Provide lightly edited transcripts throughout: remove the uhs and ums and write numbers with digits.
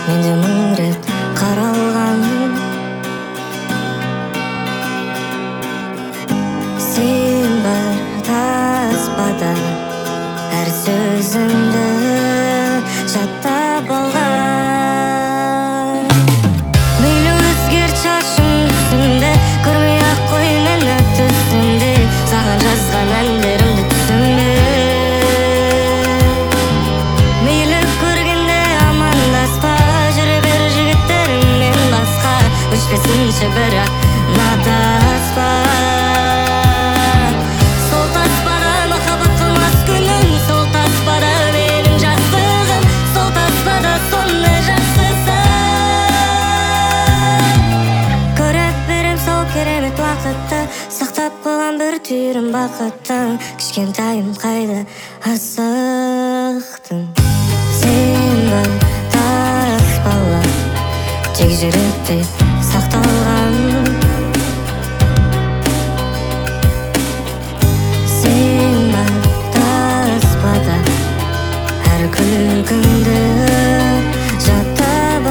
менде мың рет қаралған. Сен бар таспада әр сөзіңді жаттап алған. Мейлі өзгерт шашың түсімде, көрмей-ақ қой мені түсімде, саған жазған әндерімді түсімде. Мейлі көргенде амандаспа, жүре бер жігіттеріңмен басқа, өшпесінші бірақ ұнатаспа. Сол таспада махаббат қылмас күнім, сол таспада менің жастығым, сол таспада сондай жақсысың. Көріп берем сол керемет уақытты, сақтап қойған бір түйірім бақыттың. Кішкентайым қайда асықтың. Сен бар таспалар тек жүректе сақталған. Сен бар таспада әр күлкіңді жаттап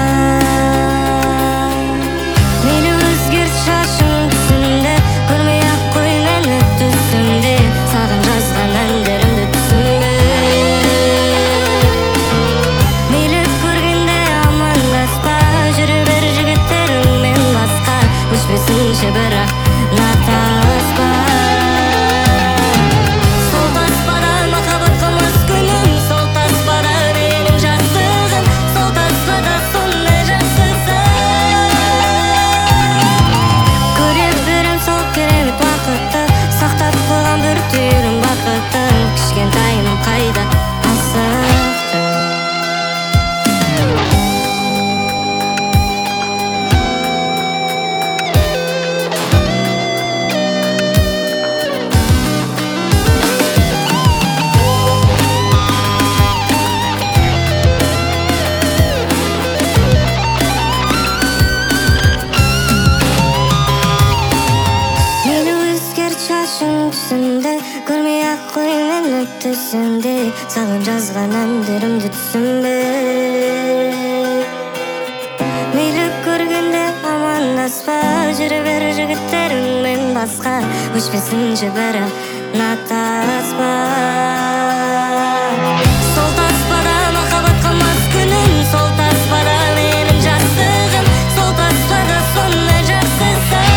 алған. Мейлі өзгерт шашың түсімде, көрмей-ақ қой мені түсімде, саған жазған әндерімді түсімде. Мейлі көргенде амандаспа, жүре бер жігіттеріңмен басқа, өшпесінші бірақ ұнатаспа. Сол таспада махаббат қылмас күнім, сол таспада менің жастығым, сол таспада сондай жақсысың. Көріп берем сол керемет уақытты, сақтап қойған бір түйірім бақыттың. Кішкентайым қайда асықтың. Мейлі өзгерт шашың түсімде, көрмей-ақ қой мені түсімде, саған жазған әндерімді түсімде. Мейлі көргенде амандаспа, жүре бер жігіттеріңмен басқа, өшпесінші бірақ ұнатаспа. Сол таспада махаббат қылмас күнім, сол таспада менің жастығым, сол таспада сондай жақсысың.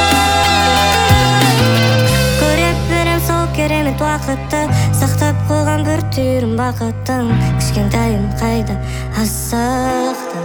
Көріп берем сол керемет уақытты, сақтап қойған бір түйірім бақыттың. Кішкентайым қайда асықтың.